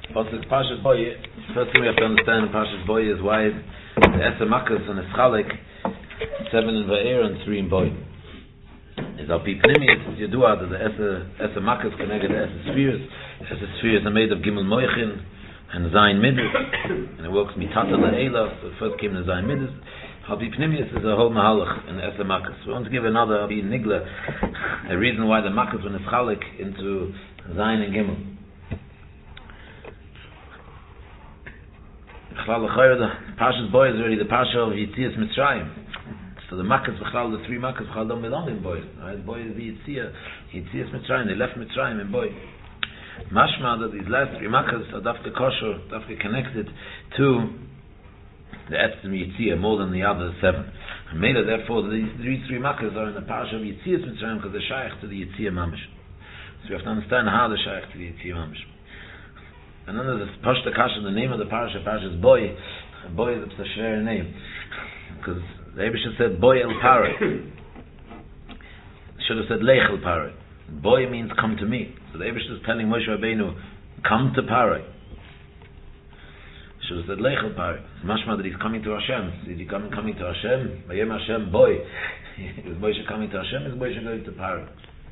Pasuk Parshas Boy. First thing we have to understand in Parshas Boy is why the Eser Makkos and the Schalik 7 in Va'er and 3 in Boy. Is al pi pnimius yedua that the Eser Makkos connected the Eser Spheres. Eser Spheres are made of Gimel Moichin and Zayin Midas, and it works mitata la'ela. So first came the Zayin Midas. Al pi pnimius is a whole mahalach in the Eser Makkos. We want to give another pi nigla, a reason why the Makkos when it's Schalik into Zayin and Gimel. The Parshas Boy is already the Parsha of Yitzias Mitzrayim. So the Makkos, the 3 Makkos don't belong in Boy. Right? Boy is the Yitzias Mitzrayim. They left Mitzrayim in Boy. Mashma that these last 3 Makkos are dafka kosher, dafka connected to the Etzim Yitzia more than the other 7. And made it therefore these 3 Makkos are in the Parsha of Yitzias Mitzrayim because they're shaykh to the Yitzia Mamish. So we have to understand how they're shaykh to the Yitzia Mamish. And then there's a Pashta Kasha, the name of the Parasha, Parasha's Boy. Boy is a share name. Because the Eibusha said Boy El Paroi. Should have said Lech El Paroi. Boy means come to me. So the Eibusha is telling Moshe Rabbeinu, come to Paroi. Should have said Lech El Paroi. It's mashma that he's coming to Hashem. Is he coming to Hashem? Vayem Hashem Boy. Is Moshe coming to Hashem? Is Moshe going to Paroi?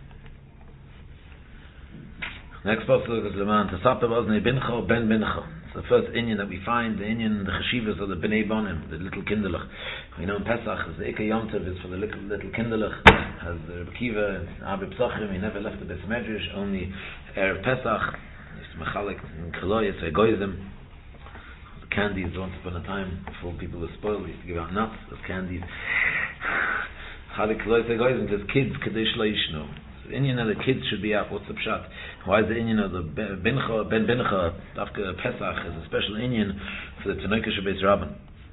Next pasuk is Leman Tasaper Oznei Bincha Ben Bincha. It's the first inyan that we find, the inyan, the cheshivas of the Bnei Bonim, the little kinderlich. We know in Pesach, the Ika Yom Tov is for the little kinderlich. As Rebbe Kiva, Abi Psachim, he never left the Beis Medrash, only Erev Pesach. He's Mechalik in Koloy, it's Egoism. The candies, once upon a time, before people were spoiled, we used to give out nuts as candies. Chalik Koloy, it's Egoism, because kids, Kadesh Laishno. The Inyan of the kids should be out. What's the pshat? Why is the Inyan of the Ben Bincha after Pesach is a special Inyan for the Tanoika Shabbat Rabban?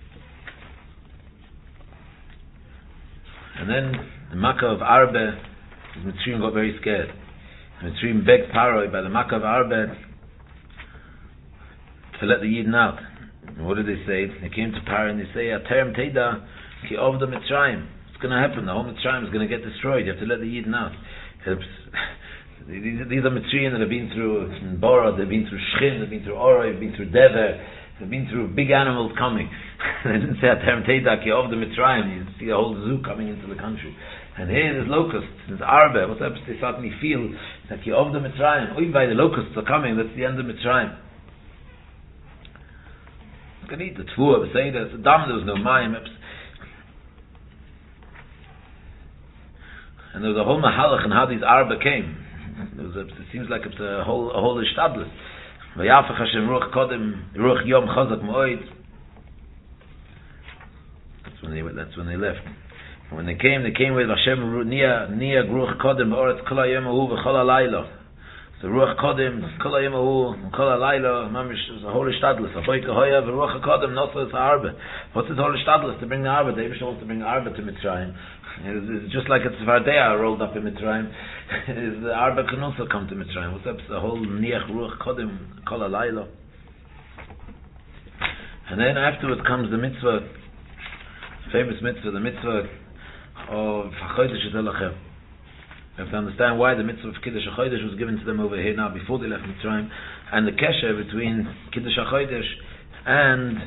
And then the Makkah of Arbe, Mitzrayim got very scared. Mitzrayim begged Paroi by the Makkah of Arbe to let the Yidden out. And what did they say? They came to Paroi and they say, Aterem Teda ki of the Mitzrayim. It's going to happen. The whole Mitzrayim is going to get destroyed. You have to let the Yidden out. These are Mitzrayim that have been through Bora, they've been through Shchin, they've been through Oroi, they've been through Dever, they've been through big animals coming. They didn't say Atem Teidak of the Mitzrayim. You see a whole zoo coming into the country. And here there's locusts, there's Arbe. What's up? They suddenly feel that of the Mitzrayim. Oy by the locusts are coming. That's the end of Mitzrayim. You can eat the Tvua, the Seder, the Dam. There was no Mayim. And there was a whole mahalach on how these Arba came. It seems like it's a whole ishtadlus. Vayafach Hashem ruach kodem ruach yom chazak moed. That's when they left. And when they came with Hashem nia ruach kodem ba'oretz kol hayom ahu v'chol halayla. So ruach kodem kol hayom ahu v'chol halayla. Mamish is a whole ishtadlus. Achoy kehoya v'ruach kodem notzos Arba. What's this whole ishtadlus to bring the Arba? The Eibush wants to bring Arba to Mitzrayim. It's just like a Tzvardea rolled up in Mitzrayim. The Arba can also come to Mitzrayim. What's up? It's the whole Niach Ruach Kodim Kol Halayla. And then afterwards comes the mitzvah, famous mitzvah, the mitzvah of HaChodesh Elachem. You have to understand why the mitzvah of Kiddush HaChodesh was given to them over here now before they left Mitzrayim, and the kesher between Kiddush HaChodesh and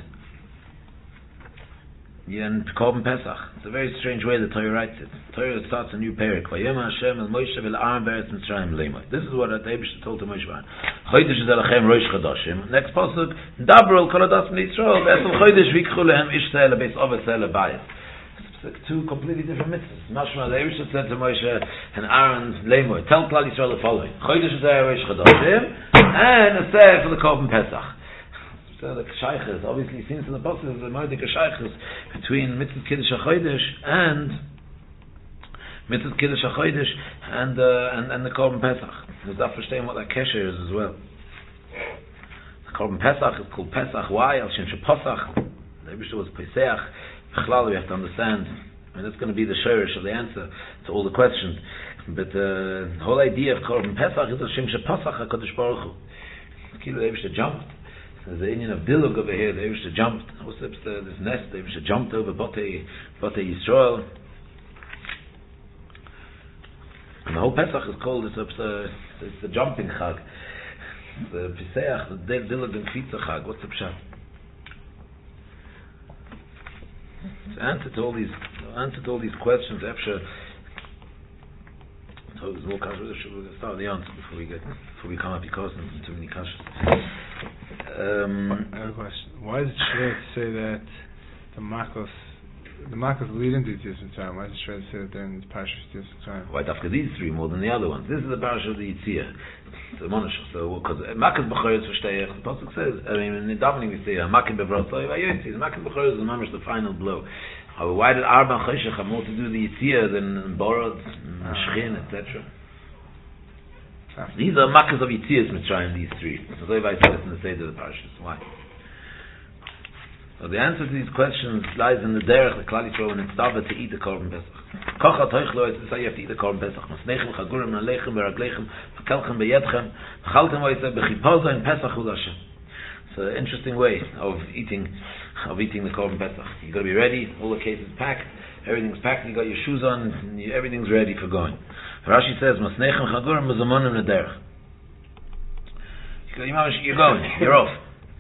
Korban Pesach. It's a very strange way the Torah writes it. The Torah starts a new parak. Vayom Hashem el Moshe v'l'Aaron be'eretz Mitzrayim leimot. This is what the Eibush told to Moshe. Chodesh Elachem Rosh Chodashim. Next pasuk, Dabru kol hadas b'nei Yisrael v'esel chodesh v'yikchu lehem ish se'el beis ov se'el bayis. It's 2 completely different mitzvahs. Mashma, the Eibush said to Moshe and Aaron leimot, tell Klal Yisrael the following: Chodesh Rosh Chodashim and a se'el for the Korban Pesach. So the shaykhs, obviously seen in the pasuk, the Mordek shaykhs between Mitzvah Kiddush HaChodesh and Mitzvah Kiddush HaChodesh and the Korban Pesach. Does that understand what that kesher is as well? The Korban Pesach is called Pesach. Why? Al Shem Shepasach. The Eibush was Pesach. Bechlal, we have to understand. I mean, that's going to be the shirish of the answer to all the questions. But the whole idea of Korban Pesach is Al Shem Shepasach HaKadosh Baruch Hu. Kilo Eibush jumped. There's the Indian of Dilug over here. The Eibush jumped. What's this nest? The Eibush jumped over Botei Yisrael. And the whole Pesach is called, it's the jumping chag. The Pesach, the Dilag and Kvitza Chag. What's the pshat? To answer to all these questions, after so there's more kashas. We'll start with the answer before we come up because there's too many kashas. I have a question. Why is it shred to say that the Makos lead into Yitzias Mitzrayim? Why is it shred to say that they're in the Parashat Yitzias Mitzrayim? Why after these three more than the other ones? This is the Parashat of the Yitzia. The Monish. So because Makas B'Choros V'Shteich, the pasuk says. I mean, in the davening we say Makas B'Vrosoi V'Yotzi. Makas B'Choros is mamish the final blow. Why did Arba Choshech have more to do with the Yitzia than Borod, Shechin, etc.? These are Makas of Yitzias Mitzrayim, these three. So I said it in the Seder of the Parashas. Why? So the answer to these questions lies in the derech, the Klal Yisrael, when it started to eat the Korban Pesach. Kocha toichlo, it's to say you have to eat the Korban Pesach. Masnechem, chagurim, nalechem, beraklechem, v'kelchem, beyedchem, v'chaltem, b'chipozo, in Pesach ul Hashem. It's an interesting way of eating the Korban Pesach. You've got to be ready, all the cases packed, everything's packed, you got your shoes on, and everything's ready for going. Rashi says, Masnechem, chagurim, mazamonim, nederech. You're going, you're off.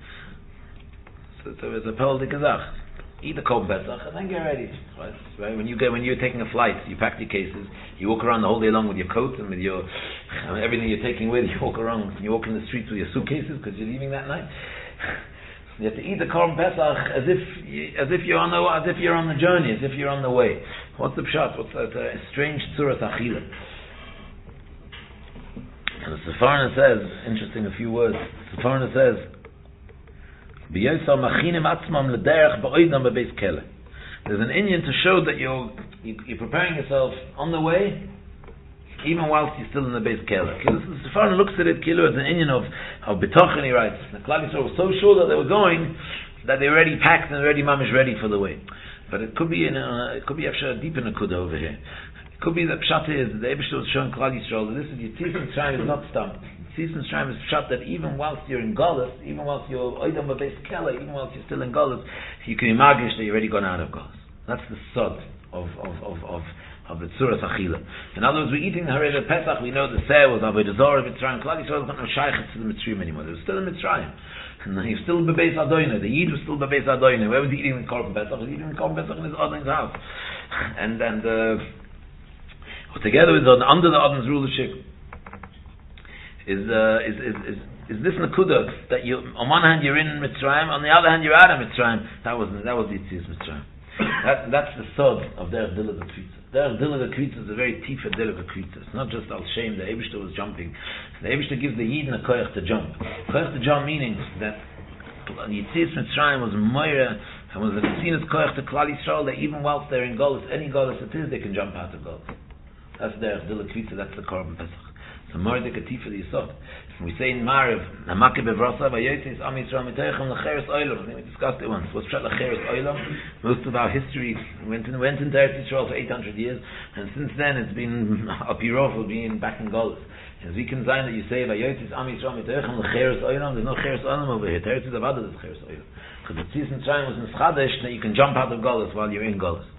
So it's a pearl de kazach. Eat the Korban Pesach and then get ready. Right? When you're taking a flight, you pack your cases. You walk around the whole day long with your coat and with your everything you're taking with. You walk around. You walk in the streets with your suitcases because you're leaving that night. You have to eat the Korban Pesach as if you're on the journey, as if you're on the way. What's the pshat? What's that strange tzuras achila? And the Sefarna says, interesting, a few words. The Sefarna says, there's an Indian to show that you're preparing yourself on the way, even whilst you're still in the base kela. The Sefarna looks at it, kilo, as an Indian of betochen, he writes. The Klal Yisrael was so sure that they were going that they were already packed and already mamish ready for the way. But it could be actually a deep in a kuda over here. It could be that pshat is that the Eibishter was showing Klal Yisrael that this is Yitzias Mitzrayim is not stumped. Yitzias Mitzrayim is pshat that even whilst you're in Golus, even whilst you're oidam b'beis kela, even whilst you're still in Golus, you can imagine that you've already gone out of Golus. That's the sod of the tzuras achila. In other words, we're eating the Harei Pesach. We know the seh was Avodah Zarah Mitzrayim. Klal Yisrael is not no shaychet to the Mitzrayim anymore. They were still in Mitzrayim. And he was still b'beis Adoinah. The Yid was still b'beis Adoinah. Where was he eating the Korban Pesach? He was eating the Korban Pesach in his Adon's house. And together with under the Adon's rulership is this nakuda that you on one hand you're in Mitzrayim, on the other hand you're out of Mitzrayim. That was Yitzias Mitzrayim. That's the sod of Derech Dilag Kvitza. Derech Dilag Kvitza is a very tifa Dilag Kvitza. It's not just al shem. The Eibishter was jumping. The Eibishter gives the Yidin a koyach to jump. Koyach to jump meaning that Yitzias Mitzrayim was moira and was a Tzinas koyach to Klal Yisrael that even whilst they're in Golus, any Golus it is, they can jump out of Golus. That's Derech Dilag Kvitza. That's the Korban Pesach. It's a moira de katifa the Yisod. We say in Mariv, Namake bevrosa vayotis am Yisrael mitaychem lecheres oilam. We discussed it once. What's pshat lecheres oilam? Most of our history went into Eretz Yisrael for 800 years, and since then it's been apirov being back in Golus. As we can sign that you say vayotis am Yisrael mitaychem lecheres oilam. There's no cheres oilam over here. Eretz Yisrael is cheres oilam. Because the Tzis Mitzrayim was mischadesh that you can jump out of Golus while you're in Golus.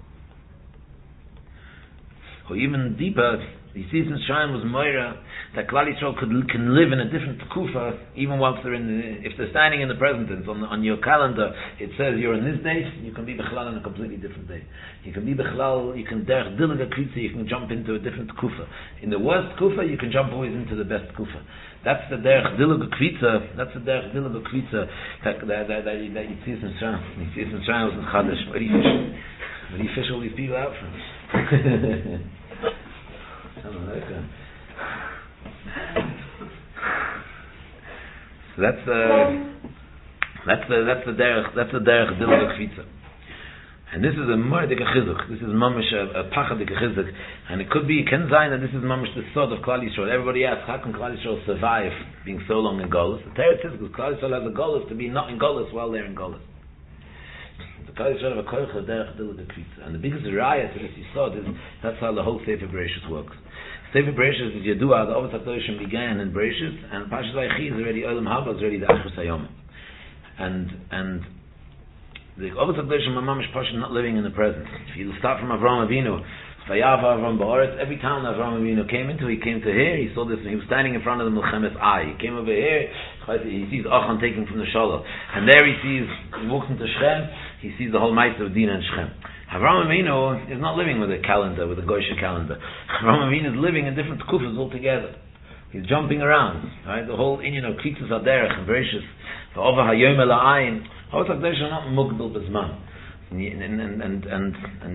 Or even deeper, the Yitzias Mitzrayim was moira that Klal Yisrael can live in a different kufa even whilst they're if they're standing in the present tense on your calendar. It says you're in this day, you can be bichlal on a completely different day. You can be bichlal, you can derech dilag kvitza, you can jump into a different kufa. In the worst kufa, you can jump always into the best kufa. That's the derech dilag kvitza. That's the derech dilag kvitza that Yitzias Mitzrayim. Yitzias Mitzrayim was in Chadash. Where do you fish all these people out from? So that's the derech dilag kvitza, and this is a mordek chizuk. This is mamish a pachadik chizuk, and it could be ken zayin that this is mamish the sod of Klal Yisrael. Everybody asks, how can Klal Yisrael survive being so long in Golus? The Torah says because Klal Yisrael has a Golus to be not in Golus while they're in Golus. The Klal Yisrael have a koyach derech dilag kvitza, and the biggest raya to this yisod is that's how the whole Sefer Bereshis works. Sefer Bereshis is Yedua, the Ovet HaKadoshim began in Bereshis, and Parshas Vayechi is already Olam Haba, is already the Achros Hayom. And the Ovet HaKadoshim Mamamish Pasha not living in the present. If you start from Avraham Avinu, Every town that Avram Avinu came into, he came to here, he saw this, he was standing in front of the Milchemes Ai. He came over here, he sees Achan taken from the Shalom. And there he walks into Shechem, he sees the whole mitzvah of Dinah and Shechem. Avram Avinu is not living with a calendar, with a Goysha calendar. Avram Avinu is living in different kufas altogether. He's jumping around, right? The whole inyan of Kritzas Aderech and Bereshis, V'ova Hayom Ela'ayin, Ha'ot HaKadosh are not mugdal b'zman. And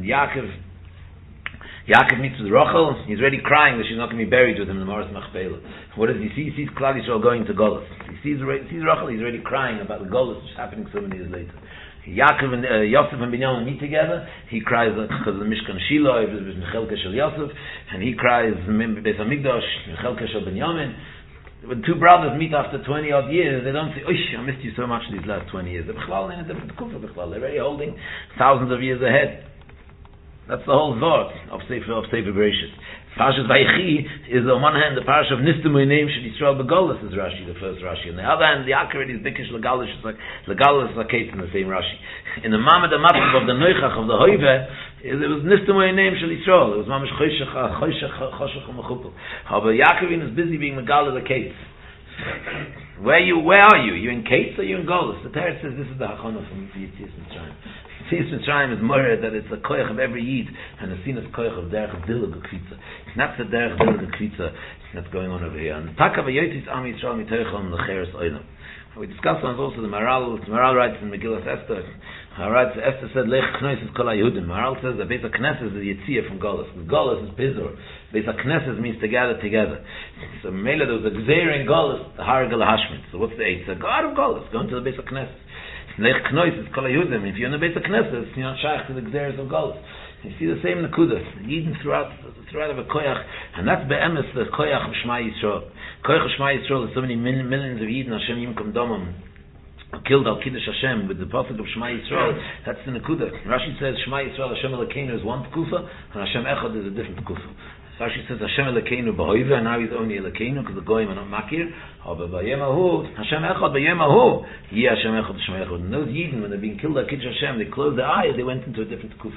Yaakov meets with Rachel, he's already crying that she's not going to be buried with him in the Maras Machpelah. What does he see? He sees Klal Yisrael going to Golus. He sees Rachel, he's already crying about the Golus which is happening so many years later. Yaakov and Yosef and Binyamin meet together. He cries because of the Mishkan Shiloh, it was Mechelke Shel Yosef, and he cries Beis Hamikdash, Mechelke Shel Binyamin. When two brothers meet after 20 odd years, they don't say, "Oish, I missed you so much these last 20 years." They're in a different kufa. They're already holding thousands of years ahead. That's the whole thought of Sefer Bereshis. Parashas Vayechi is on one hand the parasha of Nistamu name Shel Yisrael Begolos is Rashi, the first Rashi. On the other hand, the Akar is Bikish Legalish, it's like Legalis Laketz in the same Rashi. In the Mamad Amativ of the Noichach of the Hoive, it was Nistamu name Shel Yisrael. It was Mamish Choshech Mechupel. However, Yaakovin is busy being Megala Laketz. Where are you? You in Kates or you in Golos? The Torah says this is the Hachana from Yitzias Mitzrayim. Yitzias Mitzrayim is more that it's a koyach of every Yid, and the scene is koyach of derech dilig kvitza. Not the derech dilig kvitza that's going on over here. And Takav Yotis Am Yisrael Mitocham Lecheres Olam. We discussed on also the Maral writes in Megillas Esther. Esther said Lech Knesses Kol HaYehudim. Maral says that Beis HaKnesses is the Yitzia from Golos. Golos is Pizur. Beis HaKnesses means to gather together. So Mela there was a Gzeir in Golos, the Hargal Hashmit. So what's the eight? So go out of Golos, go into the Beis HaKnesses. Lech Knesses Kol HaYehudim. If you're in the Beis HaKnesses, you're not shaykh to the Gzeirs of Golos. You see the same Nakuda. Yidden throughout of a koyach, and that's be'emes the koyach of Shema Yisrael. Koyach of Shema Yisrael is so many millions of Yidden Hashem Yimkom Domam killed al Kiddush Hashem with the pasuk of Shema Yisrael. That's the Nakuda. Rashi says Shema Yisrael Hashem Elokeinu is one tekufa, and Hashem Echad is a different tekufa. Rashi says Hashem Elokeinu b'hoive, and now he's only Elokeinu because the goyim are not makir. But b'yemahu Hashem Echad b'yemahu Yeh Hashem Echad Hashem Echad. And those Yidden, when they're being killed al Kiddush Hashem, they closed their eyes, they went into a different tekufa.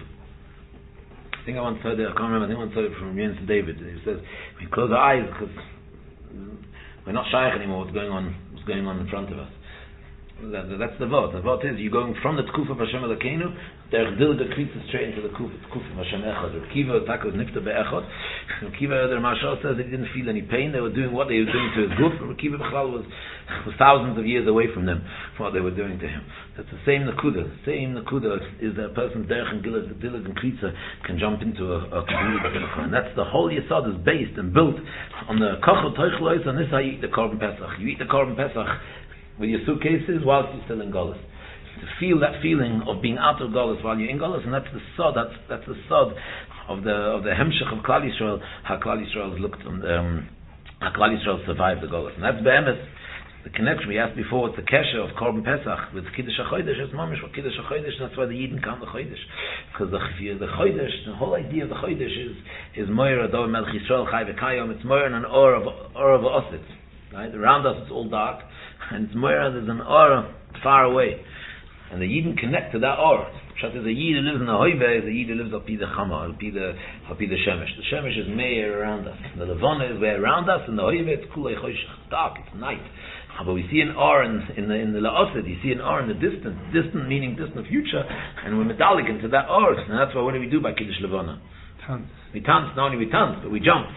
I think I once heard it, I can't remember, I think I once heard it from Jens David. He says, we close our eyes because we're not shaykh anymore, what's going on in front of us. That's the vote. The vote is, you're going from the Tkuf of Hashem Elokeinu, derech dilga kvitza straight into the Tkuf of Hashem Echad. Reb Kiva Taka was nifta be'echad. Reb Kiva, the Marshal says, they didn't feel any pain, they were doing what they were doing to his guf. Reb Kiva B'chlal was thousands of years away from them, from what they were doing to him. That's the same Nakuda. The same Nakuda is that a person's derech and dilga and kvitza can jump into a community. And that's the whole Yesod is based and built on the Kochel Teuchel Ois, and this is how you eat the Korban Pesach. You eat the Korban Pesach with your suitcases whilst you're still in Golus. To feel that feeling of being out of Golus while you're in Golus, and that's the sod. That's the sod of the hemshech of Klal Yisrael. How Klal Yisrael has looked on how Klal Yisrael survived the Golus, and that's be'emes. The connection we asked before, it's the kesher of Korban Pesach with Kiddush HaChodesh. It's mamish for Kiddush HaChodesh. That's why the Yidden count the Chodesh, because the Chodesh, the whole idea of the Chodesh is Moyer Ador Melech Yisrael Chai V'Kayom. It's Moyer and an or of Ositz. Right around us, it's all dark. And it's more, there's an aura far away. And the Yidden connect to that aura. Pshat is a Yid who lives in the Hoive, is a Yid who lives up the Chama, up the Shemesh. The Shemesh is meir around us. The Levana is way around us, and the Hoive, it's kulei choshech, dark, it's night. But we see an aura in the La'osid, you see an aura in the distant meaning distant future, and we're medallic into that aura. And that's why, what do we do by Kiddush Levana? We tanz, not only we tanz, but we jump.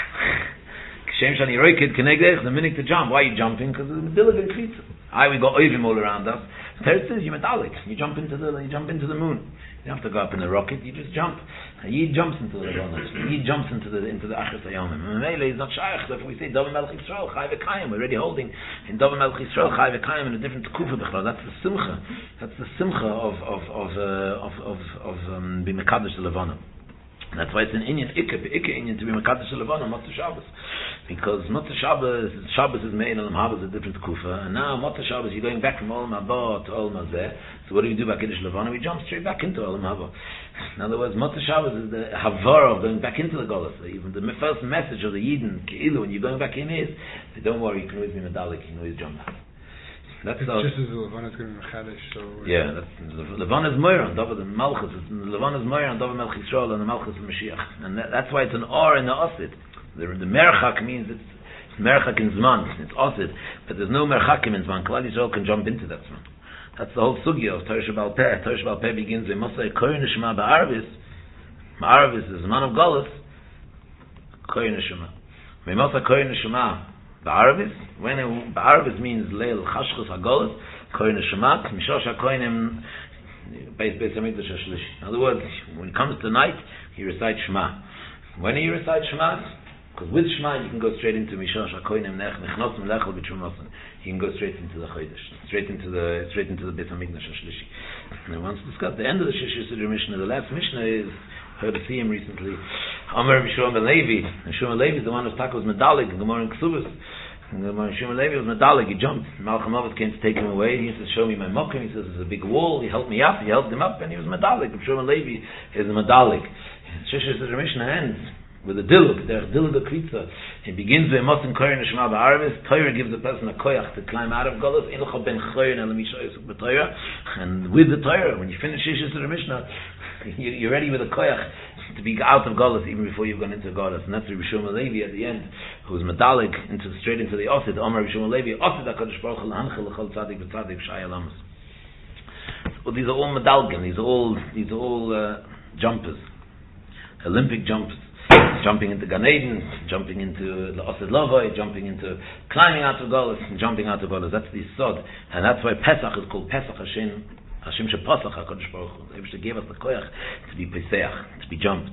Shem Shani Roikid Kenegdech, the minute to jump. Why are you jumping? Because it's a diligent creature. We got Oivim all around us. Terry says, you're metallic. You jump into the moon. You don't have to go up in a rocket, you just jump. He jumps into the Levonos. He jumps into the Achas Hayomim. Mele is not shaykh. So if we say Dov Melech Yisrael, Chai V'Kayim, we're already holding in Dov Melech Yisrael, Chai V'Kayim in a different Kufa B'chla. That's the simcha. That's the simcha of being Mekadosh the Levonim. That's why it's an Inyan, Ikke Inyan to be Mekadosh the Levonim, Motzei Shabbos. Because Motzei Shabbos is made in Olam Haba, is a different kufa, and now Motzei Shabbos, you're going back from Olam Haba to Olam Hazeh. So what do we do by Kiddush Levana? We jump straight back into Olam Haba. In other words, Motzei Shabbos is the Havara of going back into the Golus. So even the first message of the Yidden, Ke'ilu, when you're going back in is, don't worry, you can always be medallic, you can always jump back. That's just as the Levana is going to be Mechadish, so... Yeah, the Levana is Moira on David and Malchus. The Levana is Moira on David Melch Yisrael and the Malchus of Mashiach. And that's why it's an or in the Osid. The Merchak means it's Merchak in Zman, it's Osid, but there's no Merchakim in Zman. Klal Yisrael can jump into that Zman. That's the whole sugya of Torah Shebal Peh. Torah Shebal Peh begins with Mosai Koyin Neshama Ba'arvis. Ma'arvis is the man of Golus. Koyin Neshama. Mosai Koyin Neshama Ba'arvis. When Ba'arvis means Leil Chashchus HaGolus. Koyin Neshama. Mishosh HaKoyinim Beis HaMikdash HaShlishi. In other words, when it comes to night, he recites Shema. When he recites Shema, because with Shema you can go straight into Mishosh HaKoyinim Nechnosim Lechel B'Trumosim. You can go straight into the Chodesh, straight into the Beis HaMikdash HaShlishi. And once discussed, the end of the Shishi Siddur Mishnah, the last Mishnah is, heard of him recently, Amar Shmuel Levi. And Shmuel Levi is the one whose taka was Medalig in Gemara and Ksubas. And Shmuel Levi was Medalig, he jumped. Malcham Avot came to take him away. He says, show me my mokum. He says, there's a big wall. He helped me up. He helped him up, and he was Medalig. Shmuel Levi is a Medalig. Shishi Siddur Mishnah ends with a dilug, the dilug kvitza. It begins with Mosin Koyin Neshama Ba'arvis. Torah gives the person a koyach to climb out of Golus. Ilcha ben Choyin el Misha Yisuk b'Torah. And with the Torah, when you finish Shishi Siddur Mishnah, you're ready with a koyach to be out of Golus even before you've gone into Golus. And that's Rabbi Shmuel Levi at the end, who's medalig straight into the Osid. Omar Rabbi Shmuel Levi, Osid HaKadosh Baruch Hu l'hanchel l'chol tzadik v'tzadik sh'ay alamas. Well, these are all medalgim. These are all jumpers, Olympic jumpers. Jumping into Gan Eden, jumping into the Osid Lovoi, jumping into climbing out of Golus, and jumping out of Golus. That's the Sod. And that's why Pesach is called Pesach Hashem Shepasach HaKadosh Baruch Hu. They gave us the koyach to be Pesach, to be jumped.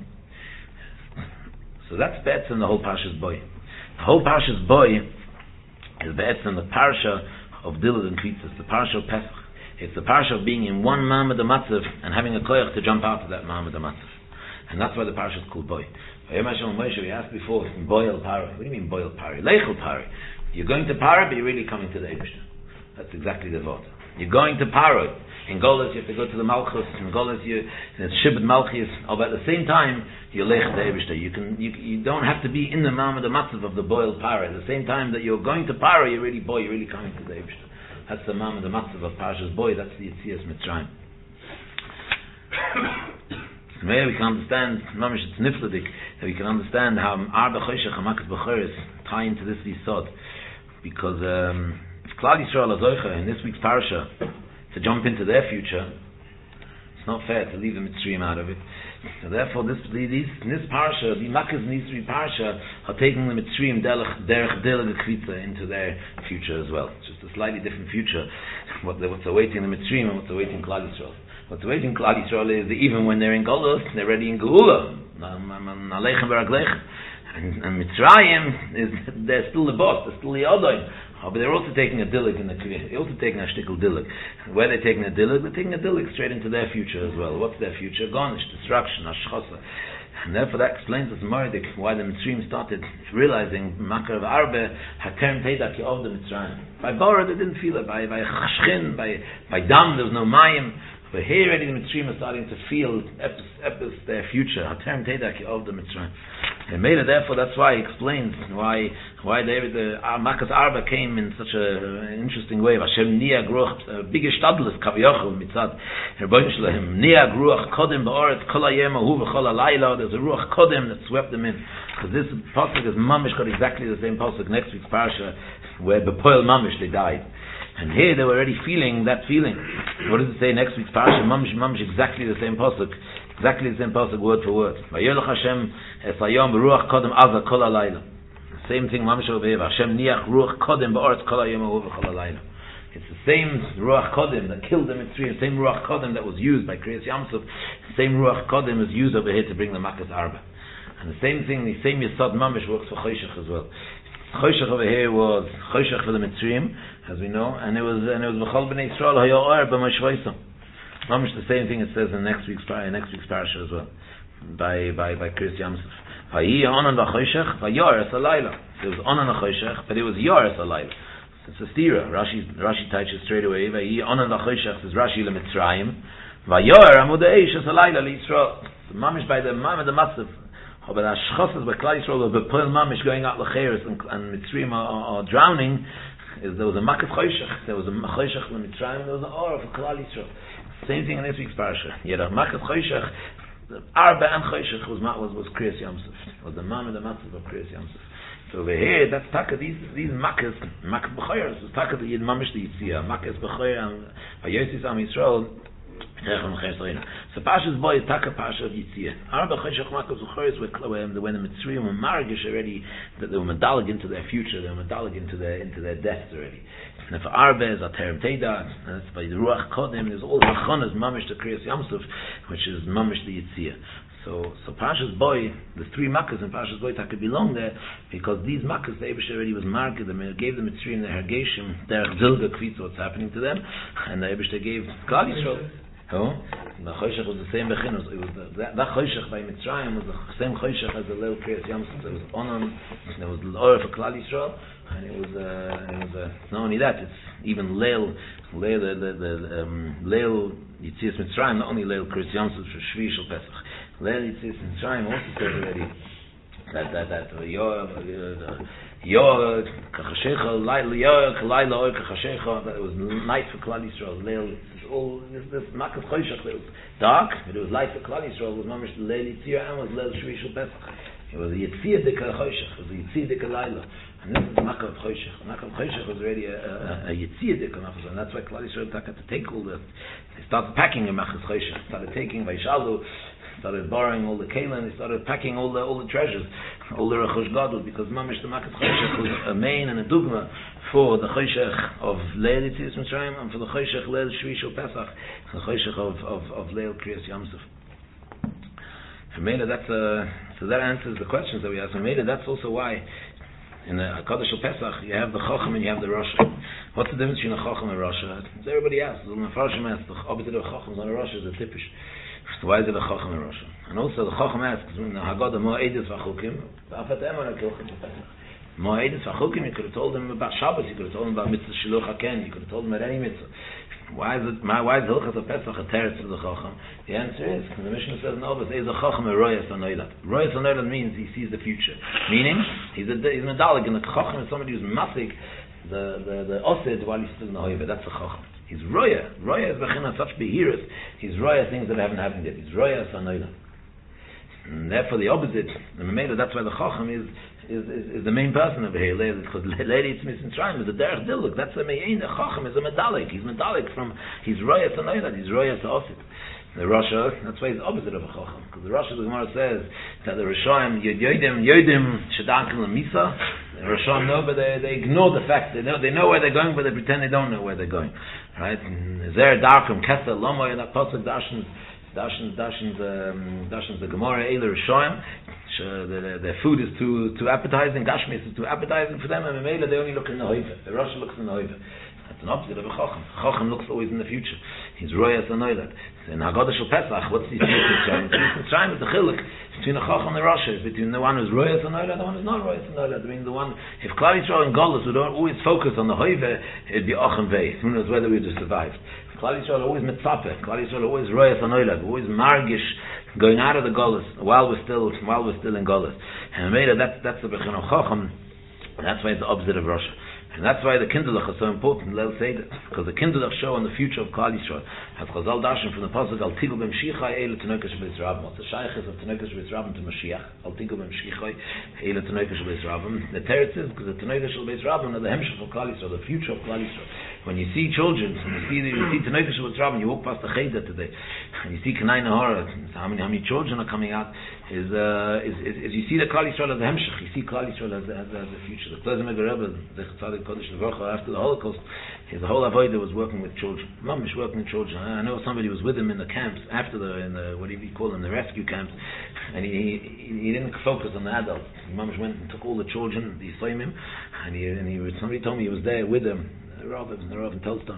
So that's Be'etzim, the whole Parshas Boy. The whole Parshas Boy is Be'etzim, the Parsha of Dilud and Kvitzas, the Parsha of Pesach. It's the Parsha of being in one Ma'amad HaMatzav and having a koyach to jump out of that Ma'amad HaMatzav. And that's why the Parsha is called Boy. We asked before, Boil Pari. What do you mean Boil Pari? Leichel Pari. You're going to Pari, but you're really coming to the Eibishter. That's exactly the thought. You're going to Pari. In Golus, you have to go to the Malchus. In Golus, it's Shibud Malchus. But at the same time, you're Leich the Eibishter. You don't have to be in the Ma'amad HaMatzav of the Boil Pari. At the same time that you're going to Pari, you're really Boy. You're really coming to the Eibishter. That's the Ma'amad HaMatzav of Parshas Boy. That's the Yetzias Mitzrayim. Maybe we can understand, Mamish it's nifladik, that we can understand how Arba Choshech Hamakas B'Choris tie into this Yisod. Because if Klal Yisrael Azoicha in this week's Parsha to jump into their future, it's not fair to leave the Mitzrayim out of it. So therefore, this Parsha, the Makas Nisri Parsha, are taking the Mitzrayim derech Kvitza into their future as well. It's just a slightly different future. What's awaiting the Mitzrayim and what's awaiting Klal Yisrael. What's awaiting Klal Yisrael is that even when they're in Golus, they're ready in Geula. And Mitzrayim, they're still the boss, they're still the Odoim. But they're also taking a dillig in the Kriyah. They're also taking a shtickle dillig. Where they're taking a dillig, they're taking a dillig straight into their future as well. What's their future? Garnish, destruction, ashchosa. And therefore that explains us Maradik why the Mitzrayim started realizing Makar of Arbe Hakerm Teidak of the Mitzrayim. By Bora they didn't feel it. By Chashchin, by Dam there was no Mayim. But here already the Mitzrayim are starting to feel their future. Haterm Teidak of the Mitzrayim. And maybe therefore that's why he explains why the Makas Arba came in such an interesting way. Hashem Nia Gruach, biggest Stadlis Kaviyachol Mitzad Herboim Shalem Nia Gruach Kodim Ba'oret Kol Hayem Ahu V'Chol Halayla. There's a Ruach Kodim that swept them in. Because this pasuk is Mamish got exactly the same pasuk next week's Parsha where Bepoel Mamish they died. And here they were already feeling that feeling. What does it say next week's Parsha? Mamish exactly the same pasuk. Exactly the same pasuk, word for word. Vayolach Hashem es hayom ruach kodem aza kol halayla. Same thing, Mamish over here. Hashem niach ruach kodem ba'oretz kol hayom ahu v'chol halayla. It's the same ruach kodem that killed them in Mitzrayim. The same ruach kodem that was used by Kriyas Yamsuf. The same ruach kodem is used over here to bring the Makas Arba. And the same thing, the same Yesod Mamish works for Choshech as well. Choshech over here was Choshech for the Mitzrayim, as we know, and it was V'chol b'nei Yisrael hayo or b'mashvoisam. Mamish the same thing it says in next week's Parsha as well, by Kriyas Yamsuf. Vayi onan v'choshech vayor es halayla. It was onan v'choshech, but it was yor es halayla. It's a stira. Rashi touches straight away. Vayi onan v'choshech says Rashi leMitzrayim. Vayor amud eish es halayla liYisrael. Mamish by the Ma'amad HaMatzav. But Ashchosas by Klal Yisrael, the Bepoel Mamish going out l'cheres and Mitzrayim are drowning. is there was a Makas Choshech, there was a Choshech L'Mitzrayim, and there was an Or of Klal Yisrael. Same thing in this week's parasha. You had a Makas Choshech, the Arba and Choshech was Kriyas Yamsuf, was the man of the Matzah of Kriyas Yamsuf. So over here, that's taka these Makas B'choyer, so taka the Yid Mamish the Yitzia, Makas B'choyer and Vayosis Am Yisrael. So Pasha's boy is taka Pasha of Yitzia. Arba Choshech Makas B'choyer when the Mitzrayim were Margish already, that they were medalig into their future, they were medalig into their deaths already. And if Arba is a Terem Teda, and that's by the Ruach Kodem, there's all the Chonas Mamish the Kriyas Yamsuf, which is Mamish the Yitzia. So Parshas Boy, the three Makkahs in Parshas Boy could belong there because these Makkahs, the Eibush already was marked them, and gave them Mitzrayim the Hergeshim, their Zilga Kvitz, what's happening to them, and the Eibush gave Klal Yisrael. The Choshech was the same Bechin, that Choshech by Mitzrayim was the same Choshech as the Leil Kriyas Yamsuf. There was Onan, there was L'or for Klal Yisrael, and it was not only that, it's even Leil Yitzias Mitzrayim, not only Leil Kriyas Yamsuf for Shvi Shel Pesach. Leil Yitzias Mitzrayim also said already that Yor Kachashecha Laila Or Kachashecha, that it was night for Klal Yisrael. Leil, all this Makas Choshech, it was dark, but it was light for Klal Yisrael. It was mamish Leil Yitzia and was Leil Shvi Shel Pesach. It was a Yitzia Dika Choshech, it was a Yitzia Dika Laila. And this is Makas Choshech. Makas Choshech was already a Yitzia Dika Makas, and that's why Klal Yisrael had to take all the. They started packing in Makas Choshech, started taking Vaishalu, started borrowing all the kelim, they started packing all the treasures, all the rechush gadol, because mamish the Makas Choshech was a main and a dugma for the Choshech of Leil Yitzias Mitzrayim and for the Choshech Leil Shvi Shel Pesach, the Choshech of Leil Kriyas Yamsuf. And maybe so that answers the questions that we asked. And maybe that's also why in the Hakadosh Shel Pesach you have the Chacham and you have the Rasha. What's the difference between a Chacham and a Rasha? It's everybody asks. The Mefarshim asks, the opposite of Chacham and a Rasha is a Tippish. So why is it a Chacham and a Rasha? And also the Chacham asks, when the Haggadah Mo'edis V'Chukim, V'afat Emor HaKilchim Pesach. Mo'edis V'Chukim, you could have told them about Shabbos, you could have told them about Mitzvah Shiluch HaKen, you could have told them about any Mitzvah. Why is Hilchas HaPesach a teretz to the Chacham? The answer is, the Mishnah says, no, but there's a Chacham a Royas HaNoilad. Royas HaNoilad means he sees the future. Meaning, he's medalig, and the Chacham is somebody who's masik, the Osid while he's still in the Hoiva. That's a Chacham. He's Roya. Roya is Bechina such behiras. He's Roya things that haven't happened yet. He's Royas HaNoilad. And therefore the opposite, the Mamela, that's why the Chacham is the main person over here. Because Leil Yitzias Mitzrayim is a derech diluk. That's the main. The Chacham is a medalik. He's medalik from. He's Royas HaNoilad. He's Royas HaOsid. The Rasha, that's why he's the opposite of a Chacham. Because the Rasha, the Gemara says that the Rishonim Yodim Shedankim L'Misa. The Rishonim know, but they ignore the fact. They know where they're going, but they pretend they don't know where they're going. Right? Zer Darkum Kesa Lomo in that pasuk Dashins the Gemara Eile Rishonim. Their food is too appetizing. Gashmis is too appetizing for them, and Mamela they only look in the Hoiva. The Rasha looks in the Hoiva. That's an opposite of a Chacham. Chacham looks always in the future. He's Royas HaNoilad. In Haggadah Shel Pesach, what's the Mitzrayim? Mitzrayim is the chiluk between the Chacham and the Rasha. It's between the one who's Royas HaNoilad and the one who's not Royas HaNoilad. I mean, the one, if Klal Yisrael and Golus would always focus on the Hoive, it'd be Ochem Vei. Who knows whether we'd have survived. Klal Yisrael always mitzapeh. Klal Yisrael always Royas HaNoilad. Always margish, going out of the Golus while we're still in Golus. And maybe that's the Bechin of Chacham. That's why it's the opposite of Rasha. And that's why the Kindlech is so important, Leil Seder, because the Kindlech show on the future of Klal Yisrael. As Chazal Dashen from the pasuk, Al Tigul B'Mshichai Eile Tenokesh B'Yis Rabim. What's the Shayches of Tenokesh B'Yis Rabim to Mashiach? Al Tigul B'Mshichai Eile Tenokesh B'Yis Rabim. The teretz is because the Tenokesh B'Yis Rabim are the Hemshech of Klal Yisrael, the future of Klal Yisrael. When you see children, you see Tenokesh B'Yis Rabim, you walk past the Cheder today, and you see Kanai Nahara, how many children are coming out, is you see the Klal Yisrael as the Hemshech, you see Klal Yisrael as the future. The Tzaddik Rebbe, the Tzaddik Kodesh Levorcha, after the Holocaust, his whole avodah was working with children. Mamish working with children. I know somebody was with him in the camps after the what do you call them, the rescue camps, and he didn't focus on the adults. Mamish went and took all the children, the Yisayimim, and somebody told me he was there with them. The Rav in Telston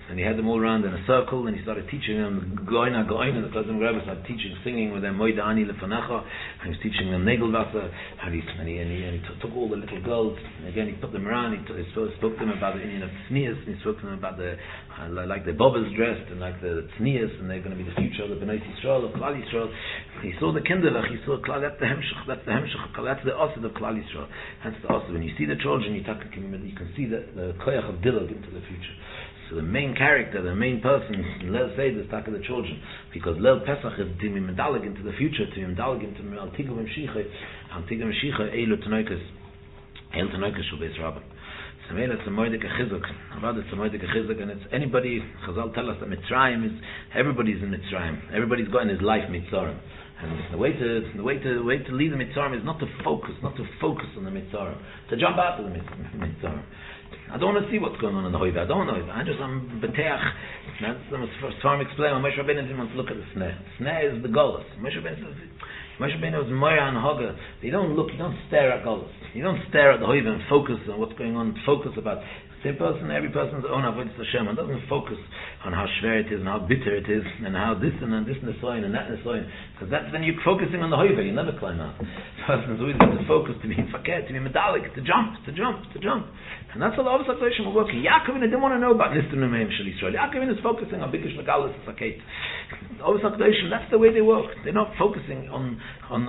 and he had them all around in a circle, and he started teaching them Goina, and the Chazon Rebbe started teaching, singing with them Moida Ani Lefanecha, and he was teaching them Negelwasser, and he took all the little girls, and again he put them around, he spoke to them about the Indian of Tznius, and he spoke to them about the like the Bobbers dressed, and like the Tznius, and they're going to be the future of the Bnei Yisrael, of Klal Yisrael. He saw the Kinderlach, he saw Klal, that's the Hemshech, that's the Osed of Klal Yisrael, that's the Osed. When you see the children, you can see the Koyach of Dilog into the future. So the main character, the main person, Leil Seder is the children, because Leil Pesach is to be medalig into the future, to be medalig into Altiga Memshicha, Eilu Tanoikas Shul Beis Rabban. So it's a moedik achizuk. About it's a moedik achizuk, and it's anybody. Chazal tell us that Mitzrayim is everybody's in Mitzrayim. Everybody's got in his life Mitzrayim, and the way to lead the Mitzrayim is not to focus on the Mitzrayim, to jump out of the Mitzrayim. I don't want to see what's going on in the Hoiva. I don't know. I'm beteach. That's the first time I explain. Moshe Rabbeinu didn't want to look at the sneh. Sneh is the golus. Moshe Rabbeinu was Moira and Haga. You don't stare at golus. You don't stare at the Hoiva and focus on what's going on. Focus about same person, every person's own avodas Hashem, and doesn't focus on how schwer it is and how bitter it is and how this and nesoin and that nesoin. Because that's when you're focusing on the Hoiva. You never climb out. The person's always got to focus, to be fakir, to be medalik, to jump. And that's how the Avos HaKadoshim were working. Yaakov didn't want to know about Nistan Numeim Shel Yisrael. Yaakov is focusing on Bikish Megalus Sakait. The Avos HaKadoshim, that's the way they work. They're not focusing on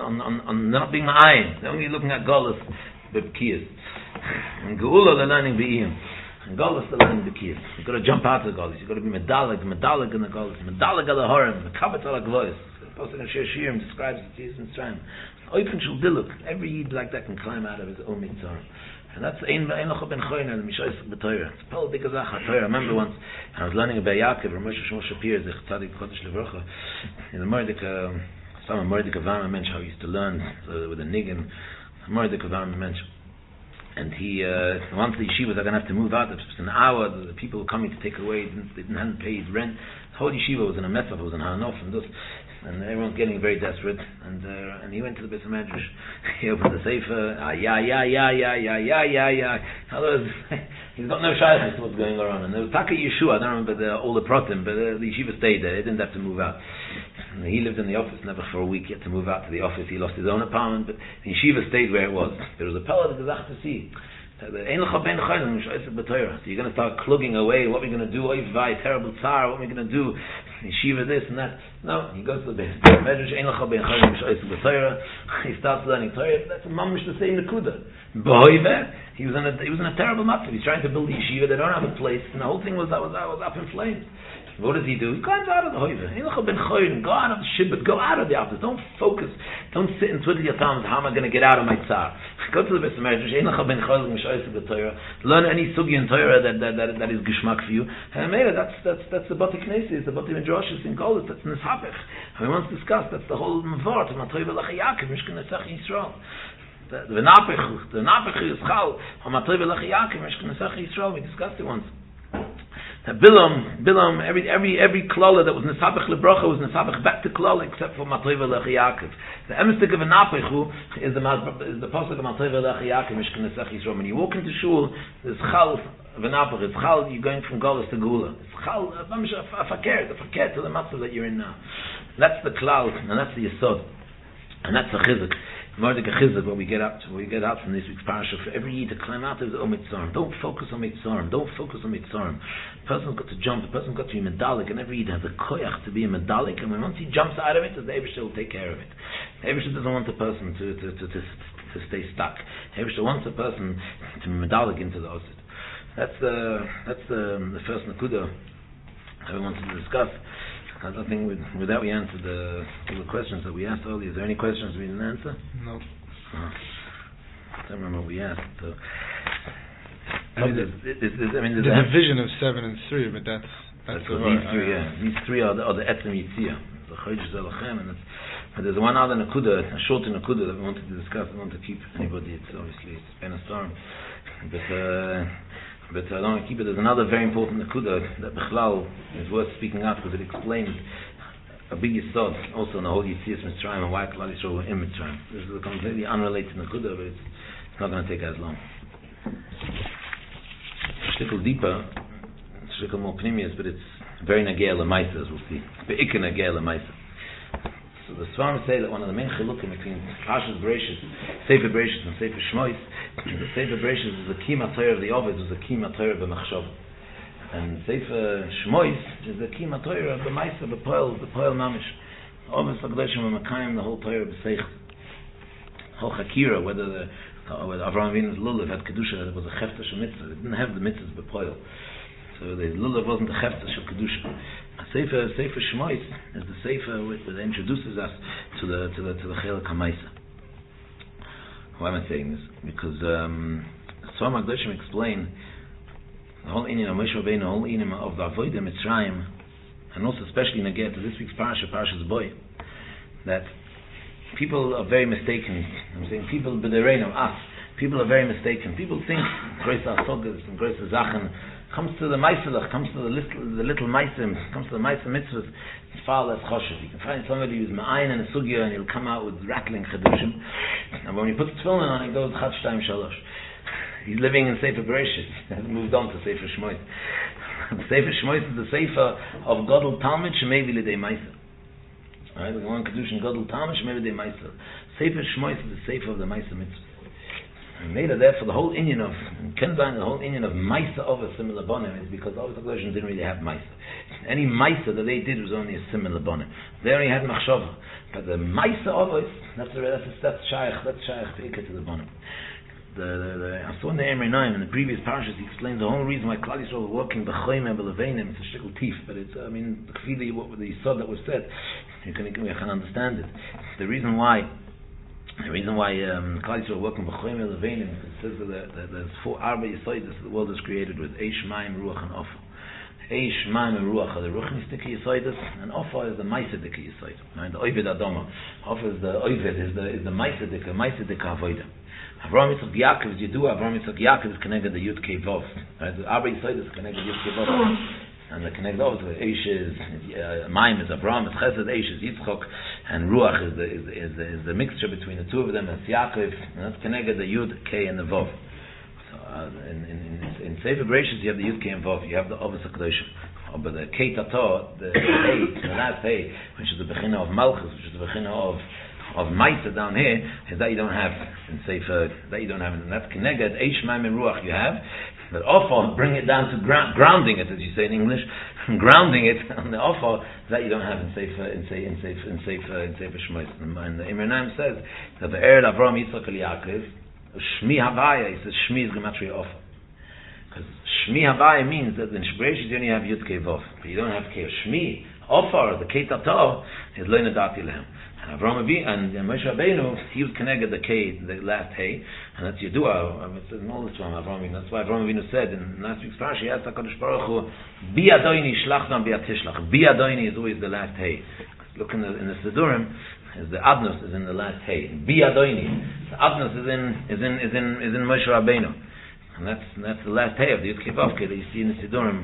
not being ma'ayin. They're only looking at Galus B'Bkiyas. And Geula, they're learning B'iyim. And Galus, they're learning B'Kiyas. You've got to jump out of the Galus. You've got to be medalig in the Galus, medalig al Harim, Mekabet al Aglois. The Pasuk in Shir Shirim describes it to Mitzrayim. Oifen Shul Diluk. Every Yid like that can climb out of his own Mitzrayim. And that's Ein Locha Ben Choyner, the Mishoyis B'Torah. It's Paul Dikazach HaTorah. I remember once, I was learning about Yaakov, Rav Moshe Shmuel Shapir, Zech Tzadik Kodesh Levrocha, in the Mordecai, some Mordecai Varma Mensch, how he used to learn with a niggin, Mordecai Varma Mensch. And he, once the yeshivas are going to have to move out, it was an hour, the people were coming to take away, they hadn't paid rent. The whole yeshiva was in a mess up, it was in Hanof, and everyone's getting very desperate, and he went to the Beis HaMedrash. He opened the sefer, Otherwise, he's got no shaykhs to what's going on. And there was Taka Yeshua, I don't remember all the protim, but the yeshiva stayed there, they didn't have to move out. And he lived in the office never for a week, he had to move out to the office, he lost his own apartment, but the yeshiva stayed where it was. There was a pellet of Gezach to see. So you're going to start klugging away, what are we going to do? Terrible tsar, what are we going to do? Yeshiva this and that. No, he goes to the Beis HaMedrash, he starts learning Torah. That's a mamish the same nekuda. He was in a terrible matzav. He's trying to build a yeshiva, they don't have a place, and the whole thing was up in flames. What does he do? He climbs out of the hoiva. Go out of the shibbut. Go out of the office. Don't focus. Don't sit and twiddle your thumbs. How am I going to get out of my tsar? Go to the Beis HaMedrash. Learn any sugi in Torah that is gishmak for you. And that's the Bati Knesset, the Bati Midrashis in Golis. That's Nishapech. And we once discussed. That's the whole Mavart. The Yisrael. The Napech is Chal. We discussed it once. Bilam, every klala that was nesabach lebracha was nesabach back to klala except for Matoiva Lech Yaakov. The emistik of a napechu is the pasuk of Matoiva Lech Yaakov Mishkan Nesach Yisrael. When you walk into shul, there's chal v'napech. It's chal. You're going from Golas to Gula. It's chal. A fakir to the matzah that you're in now. That's the klal, and that's the yesod, and that's the chizuk. Mordecai Chizuk, what we get out from this week's parasha, for every year to climb out of the Mitzarim. Don't focus on Mitzarim. The person's got to jump, the person's got to be medalik, and every year has a koyach to be a medalik, and once he jumps out of it, the Eibishter will take care of it. The Eibishter doesn't want the person to stay stuck. The Eibishter wants the person to be medalik into the osid. That's the first nakuda that we wanted to discuss. I don't think with that we answered all the questions that we asked earlier. Is there any questions we didn't answer? No. I don't remember what we asked. So. The division of 7 and 3, but that's these three. These three are the Etzem Yitzia. The Chodesh Zelachem, and but there's one other nakuda, a short nakuda that we wanted to discuss. We want to keep anybody. It's obviously been a storm, but I don't want to keep it. There's another very important nakuda that Bechlal is worth speaking out because it explains a big yesod also in the whole Yitzias Mitzrayim and why Klal Yisrael were in Mitzrayim. This is a completely unrelated nakuda, but it's not going to take as long. A little deeper, shikol more pnimius, but it's very nagea lemaisa, as we'll see. Be'ikah nagea lemaisa. So the Svarim say that one of the main chilukim between Parshas Bereishis, Sefer Bereishis and Sefer Shmois, the Sefer Bereishis is the key matorah of the Ovid, is the key matorah b'machshava. And Sefer Shmois is the key matorah b'maisa, b'poel mamish. Ovid Sagdoshim v'makayim, the whole Torah b'seich. Whole Chakira, whether Avraham Avinu's lulav had kedusha, it was a chefta shel mitzvah. It didn't have the mitzvahs b'poil, so the lulav wasn't a chefta shel kedusha. Sefer Shmois is the sefer that introduces us to the Chelek HaMaisa. Why am I saying this? Because Svar Magdoshim explain the whole inyan of Moshe Rabbeinu, the whole inyan of the Avodah Mitzrayim, and also especially in to this week's Parashas Boy, that people are very mistaken. I'm saying people, b'dereinu, us, people are very mistaken. People think Grace HaSogas and Grace HaZachen comes to the Maisalach, comes to the little Maisim, comes to the Maisim mitzvahs, it's far less choshev. You can find somebody who's ma'ayin and a sugya and he'll come out with rattling chedushim, and when he puts tefillin on, he goes chad shtayim shalosh. He's living in Sefer Bereishis. He hasn't moved on to Sefer Shmois. Sefer Shmois is the Sefer of Godel Talmud Shemevi L'dei Maisa. Right? The one kedushin Godel Talmud Shemevi L'dei Maisa. Sefer Shmois is the Sefer of the Maisa mitzvah. And made it there for the whole inyan of Kenban, the whole inyan of Maisa of a similar bonim is because all the Kedushin didn't really have Maisa. Any Maisa that they did was only a similar bonim. They only had Machshava. But the Maisa of it, that's shaykh to Ikka to the bonim. I saw in the Emrei Naim in the previous parashas he explains the whole reason why Klal Yisrael were working b'choyim and b'leveinim. It's a shtickle teeth, but it's the kfili, what the yisod that was said, you can understand it. The reason why Klal Yisrael working b'choyim and b'leveinim, it says that there's 4 arba yisodas that the world is created with: Eish, Mayim, Ruach, and Ofa. Eish, Mayim, and Ruach are the ruchnistic yisodas, and Ofa is the maisadik yisod. Right? The Oived Adama. Ofa is the Oived, is the maisadik avodah. Avraham Yitzchak Yaakov is Yidua. Avraham Yitzchak Yaakov is connected to Yud Kei Vov. Right? The Arba Yisod is connected to Yud Kei Vov. And the connected over to Eish is Mayim is Avraham, it's Chesed, Eish is Yitzchak, and Ruach is the mixture between the two of them. It's Yaakov, and that's connected to Yud Kei and the Vov. So in Sefer Bereishis you have the Yud Kei and Vov. You have the Ovis HaKadoshim. But the Kei Tato, the last Hey, which is the Bechina of Malchus, which is the Bechina of Maisa down here, is that you don't have in Sefer, and that's Keneged, Eish, Mayim, and Ruach you have, but Ofa, bring it down to grounding it, as you say in English, grounding it on the Ofa, that you don't have in Sefer Shmois. And the Emrei Naim says that the Ered Avraham Yitzchak Yaakov, Shmi Havaya, he says Shmi is Gematria Ofa. Because Shmi Havaya means that in Shbereishis you only have Yud Kei Vov, but you don't have Kei Shmi. Ofa, the Kei Tato, is Lo Nadati Lehem. Avraham and Moshe Rabbeinu, he was connected the last hay, and that's Yedua. It's in all this from Avraham. That's why Avraham said in last week's parasha, he asked HaKadosh Baruch Hu, Bi Adoini Shlachtam Bi Atishlach. Bi Adoini is always the last hay. Look in the Sidurim, the Adnos is in the last hay. Bi Adoini, the Adnos is in Moshe Rabbeinu, and that's the last hay of the Yud Kei Vav Kei that you see in the Sidurim.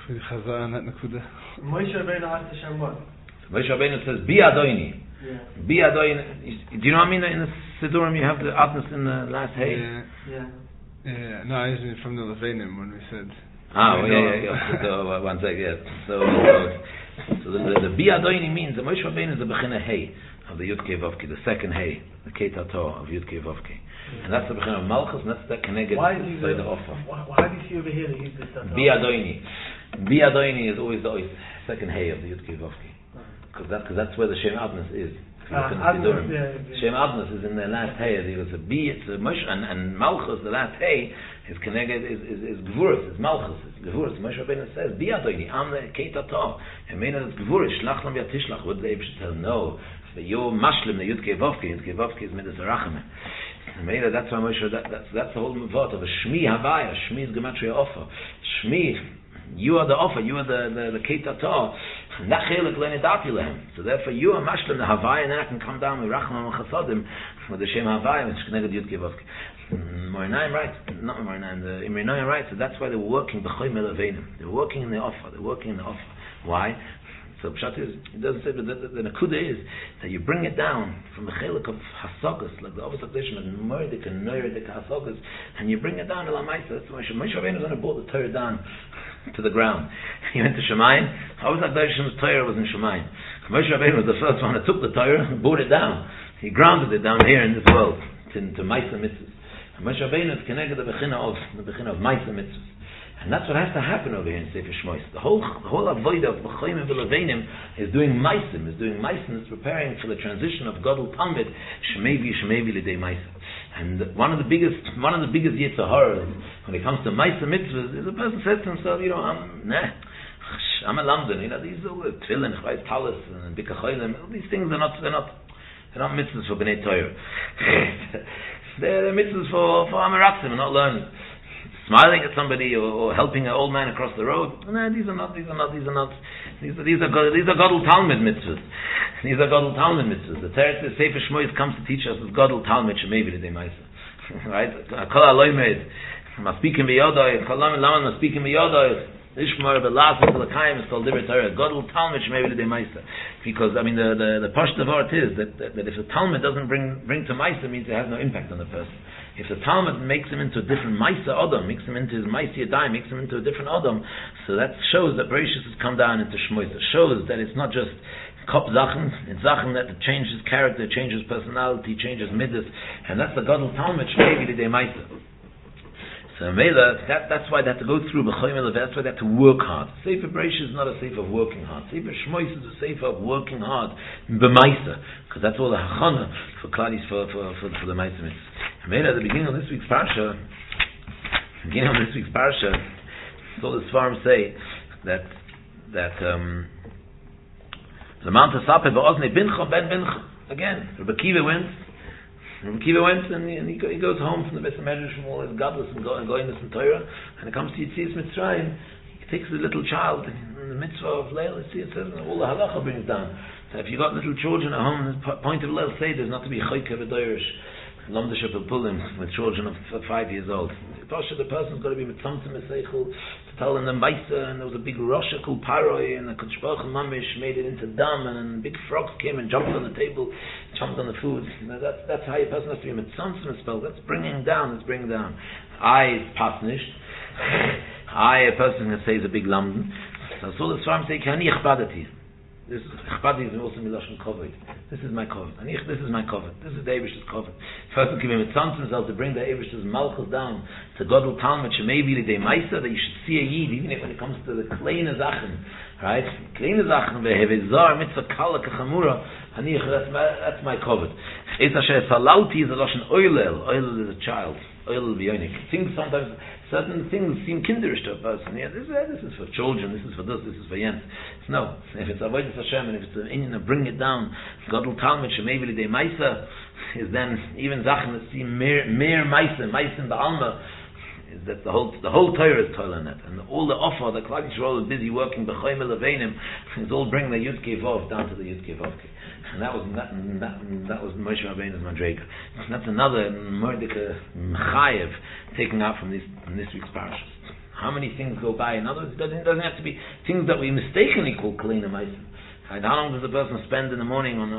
Moshe Rabbeinu asked Hashem what? Moshe Rabbeinu says Bi Adoini. Yeah. Be Adoin. Do you know what I mean? In the Sidurim you have the Adnos in the last hay. Yeah. No, I mean from the Leveinim when we said. Yeah. So one second. Yeah. So the Bi Adoini means the Moshe Rabbeinu is the Bechina hay of the Yud Kei Vavki, the second hay, the Kei Tato of Yud Kei Vavki, and that's the Bechina of Malchus, and that's the connected by the Offer. Why do you see over here that he's the Bi Adoini? Bi Adoini is always the second hay of the Yud Kei Vavki. Because that's where the Shem Adnos is. Shem Adnos is in the last hay. It's a B, it's a Moshe, and Malchus, the last hay, is connected, is Gvuris, it's Malchus, it's Gvuris. Moshe Rabbeinu says, Bi Adoini, Am Kei Tato. I mean, it's Gvuris, Shlach Nam Yatishlach. What did the Eibush tell? No. The Yo Mashlim, the Yud Kei Vavki. Yud Kei Vavki is Midas Arachim. That's why Moshe, that's the whole mevot of a Shmi Havaya. Shmi is Gematria Ofa. Shmi, you are the Ofa, you are the Kei Tato. So therefore you are mashlim the Havaya, and then I can come down with Rachman and Chasadim with the Shem Havaya, which is connected to Yud Kei Vavki. Morinayim writes, not Morinayim, the Emrei Naim writes, so that's why they were working b'choy melaveinim. They were working in the Ofa. Why? So Pshat is, it doesn't say, but the Nakuda is that you bring it down from the chelik of Hasokas, like the Ovis Akdeshim and Moedik and Noiredik Hasokas, and you bring it down to La Maisa. That's why Moshe Rabbeinu is going to brought the Torah down to the ground. He went to Shemayim. Chavos HaKadoshim's Torah was in Shemayim. Moshe Rabbeinu was the first one that took the Torah and brought it down. He grounded it down here in this world to Maisa Mitzvahs. And Moshe Rabbeinu is connected to the Bechina of Maisa Mitzvahs. And that's what has to happen over here in Sefer Shmois. The whole avodah of B'choim and V'Levenim is doing Maisim, it's preparing for the transition of Gadol Talmid, Shemevi L'dei Maisa. And one of the biggest Yetzer Hara when it comes to Maisa Mitzvahs is a person says to himself, I'm a Lamdan, these are Tefillin, Chvayis Talis, and Bikacholim, these things they're not mitzvahs for Bnei Torah. they're mitzvahs for Amaratzim and not learning. Smiling at somebody or helping an old man across the road. No, these are Gadol Talmid mitzvahs. These are Gadol Talmid mitzvahs. The Sefer Shmois comes to teach us as Gadol Talmid Shemevi L'dei Maisa. Right? Kol ha'loimed Maspikim b'yodai. Kol ha'laman Maspikim b'yodai. Ishmar b'las v'lakayim is called Divrei Torah. Gadol Talmid Shemevi L'dei Maisa. Because the pashut of art is that if the Talmud doesn't bring to Maisa, means it has no impact on the person. If the Talmud makes him into a different Maisa Adam, makes him into his Maisa Yadayim, makes him into a different Adam, so that shows that Bereshis has come down into Shmois. It shows that it's not just Kop Zachen, it's Zachen that it changes character, changes personality, changes midas, and that's the Gadol Talmud Shmevi L'dei Maisa. So Mela, that's why they have to go through B'choim Elav, that's why they have to work hard. Sefer Bereshis is not a sefer of working hard. Sefer Shmois is a sefer of working hard b'maisa, because that's all the hachana for Kladis for the Maisa Mitzvah. Mela, at the beginning of this week's parsha, so the Sfarim say that the Mount Hasape ba'oznei bincha ben bincha. Again, Rabbi Akiva went and he goes home from the Beis HaMedrash from all his godless and goiness and Torah, and it comes to Yetzias Mitzrayim. He takes the little child in the mitzvah of Leil. It says all the halacha brings down. So if you got little children at home, the point of Leil Seder is not to be chayka v'doirish, Lomdish Pulim with children of 5 years old. The person's got to be with something Seichel to tell them the Maisa, and there was a big Rosh called Paroi, and the Kodesh Baruch Hu Mamish made it into dam, and big frogs came and jumped on the table, jumped on the food. That's how a person has to be with something spell. That's bringing down. I is pasnish. A person can say is a big lamdan. So the Sfarim say Kani Ichbadati. This Ichbadi is also Milashon Kovet. This is my Kovet. This is my Kovet. This is the Eibishter's Kovet. First, give him a chance himself to bring the Eibishter's Malchus down to Gadol Talmud Shemevi L'dei Maisa, that you should see a Yid, even when it comes to the Kleine Sachen, right? Kleine Sachen, Ve'hevezar Mitzvah Kala Kachamura, that's my Kovet. Es Asher Salalti is a Lashon Oilel. Oilel is a child. Oilel B'yonik. Things sometimes, certain things seem kinderish to a person. Yeah, this is for children, this is for Jens. No. If it's Avodas Hashem, and if it's an Indian to bring it down, Gadol Talmud Shemevi L'dei Maisa, is then even Zachen that seem mere Maisa in the Alma, is that the whole Torah is Torah in it, and all the offer, the Klal Yisrael is busy working B'choim Elavenim, is all bring the Yud Kei Vav down to the Yud Kei Vav. And that was Moshe Rabbeinu's Madrega. That's another Mordecai Chayev taken out from this week's parashas. How many things go by? In other words, it doesn't have to be things that we mistakenly call Kalina Maisim. How long does a person spend in the morning on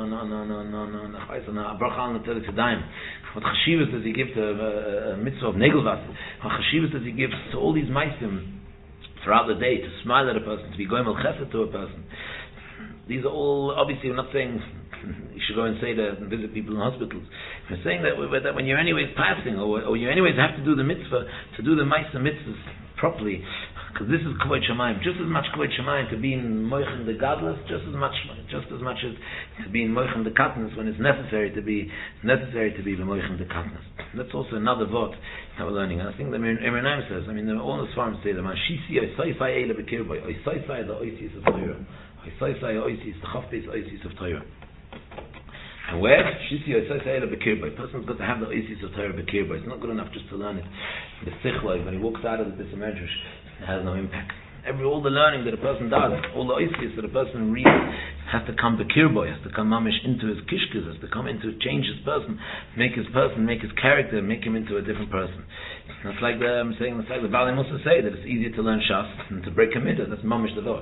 a bracha on the Tzedek Tzedayim? What chashivas does he give to a mitzvah of Negelvas? What chashivas does he give to all these Maisim throughout the day, to smile at a person, to be goyim el chesed to a person? These are all, obviously we're not saying you should go and say that and visit people in hospitals. We're saying that when you're anyways passing, or you anyways have to do the mitzvah, to do the Maisa mitzvahs properly, because this is Kvod Shamayim, just as much Kvod Shamayim to be in Moichem the Gadlus, just as much as to be in Moichem the Katnas when it's necessary to be the Moichem the Katnas. That's also another vort that we're learning. And I think the Erenaim says, all the Svarim say that Mashisi Oisaisai Eile Bekirboy, Oisaisai the Oisis of Torah, Oisaisai Oisis, the Chafbeis Oisis of Torah. And where? Shisi Oisaisai Eile Bekirboy. A person's got to have the Oisis of Torah Bekirboy. It's not good enough just to learn it. The Sichloi, when he walks out of the Beis HaMedrash, it has no impact. All the learning that a person does, all the oisis that a person reads, has to come bekirboy, has to come mamish into his kishkes, has to come into change his person, make his character, make him into a different person. That's like the Baalei Mussar say that it's easier to learn Shas than to break a mitzvah. That's mamish the thought.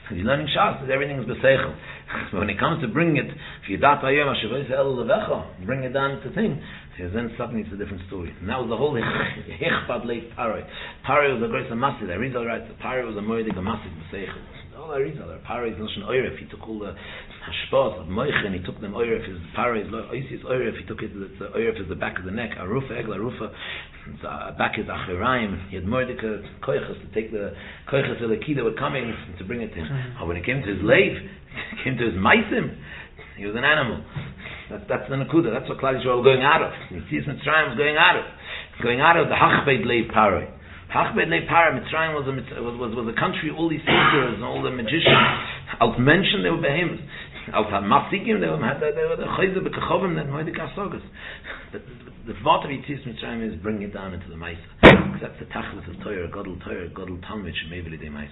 You're learning Shas, everything is B'Seichel. But when it comes to bringing it, if you dat ayom Hashavos El Levecha, bring it down to thing, then suddenly it's a different story. And that was the whole Hichpad Leif Paroi. Paroi was a great Masid. Arizal writes that Paroi was a Moedik Masid B'Seichel. All Arizal, Paroi is not an Oiref. He took all the Hashpos of Moichen, he took them Oiref, his Paroi is Oisis Oiref, he took it, the Oiref is the back of the neck, Arufa, Egla, Arufa, back is Achiraim, he had Moedik Koiches to take the Koiches of the key that were coming to bring it to him. When it came to his Leif, it came to his Maisim, he was an animal. That's the Nakuda, that's what Klal Yisrael was going out of. Yetzias Mitzrayim was going out of the Hachbed Leif Paroi. Hachbed Leif Paroi, Mitzrayim was a country, all these sorcerers and all the magicians, out mentioned they were behemoths. Out Masikim, they were the Chayzer B'Kachovim, that Moedik Asogas. The thought of Yetzias Mitzrayim is bring it down into the Maisa. Because that's the Tachlis of Torah, Godel Talmud, Shemei V'lidei Maisa.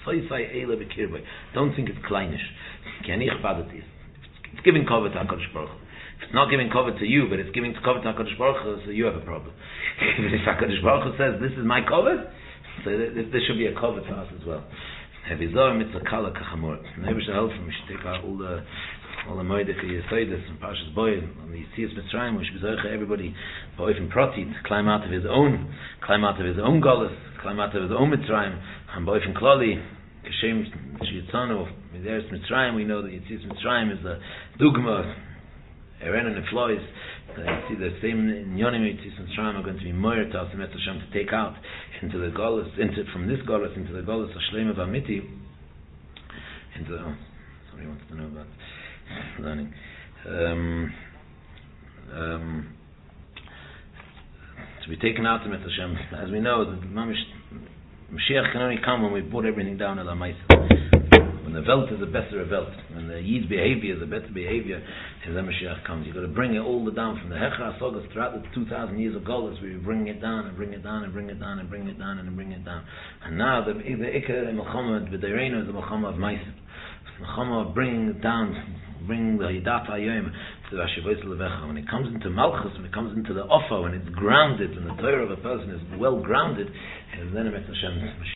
Don't think it's kleinish. It's giving cover to HaKadosh Baruch Hu. If it's not giving cover to you, but it's giving cover to HaKadosh Baruch Hu, so you have a problem. If HaKadosh Baruch Hu says, this is my cover, so there should be a cover to us as well. Hevizor mitzvah kala kachamor. Maybe we should help him. We should take out all the Moedik Yesoidus and Parshas Boy and the Yetzias Mitzrayim. We should be zoche everybody Ba'ofen Prati to climb out of his own Golus, climb out of his own Mitzrayim, and Ba'ofen Klali Kashem Shiyitzanu Mideres Mitzrayim. We know that Yetzias Mitzrayim is the Dugma Eren and the Flois. You see the same in Yonim Yetzias Mitzrayim are going to be more to us and Hashem to take out into the Golus, from this Golus into the Golus Hashlema V'Amiti, into the somebody wants to know about learning. To be taken out to Mitzvah Hashem, as we know, the Mashiach can only come when we put everything down at the Maisa. When the Welt is a better Welt, when the Yid's behavior is a better behavior, as the Mashiach comes. You've got to bring it all down from the Hecha Asogas throughout the 2,000 years of Golus. We bring it down and bring it down and bring it down and bring it down and bring it down. And now the Ikar Melchama B'Deirenu is the Melchama of Maisa. Melchama of bringing it down, bring the Hidat Hayom to the Hashavos Levecha. When it comes into Malchus, when it comes into the Ofa, when it's grounded, when the Torah of a person is well grounded, and then it makes Hashem